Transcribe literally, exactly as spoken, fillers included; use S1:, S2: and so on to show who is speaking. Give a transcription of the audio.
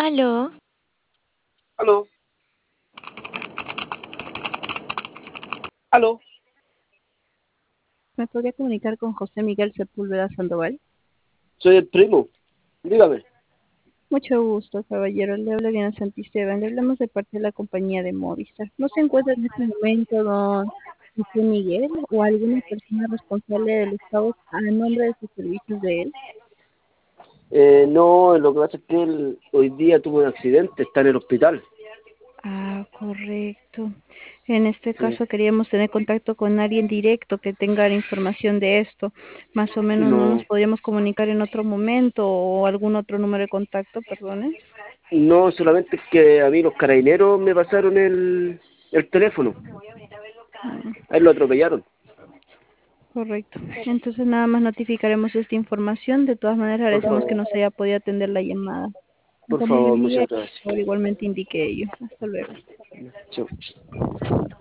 S1: Aló,
S2: Aló, aló,
S3: ¿Me podría comunicar con José Miguel Sepúlveda Sandoval?
S2: soy el primo. Dígame.
S3: Mucho gusto, caballero. Le habla Diana Santisteban. Le hablamos de parte de la compañía de Movistar. ¿No se encuentra en este momento don José Miguel o alguna persona responsable del Estado a nombre de sus servicios de él?
S2: Eh, no, lo que pasa es que él hoy día tuvo un accidente, está en el hospital.
S3: Ah, correcto. En este
S2: Sí.
S3: caso queríamos tener contacto con alguien directo que tenga la información de esto. Más o menos no nos
S2: No,
S3: podríamos comunicar en otro momento o algún otro número de contacto, perdone.
S2: no, solamente es que a mí los carabineros me pasaron el, el teléfono.
S3: Mm,
S2: A él lo atropellaron.
S3: correcto. Entonces nada más notificaremos esta información. De todas maneras
S2: Por
S3: agradecemos que
S2: favor,
S3: nos haya podido atender la llamada.
S2: por
S3: Tenga muy buen
S2: favor,
S3: día.
S2: muchas gracias.
S3: Por favor, igualmente indique ello. Hasta luego.
S2: Chao.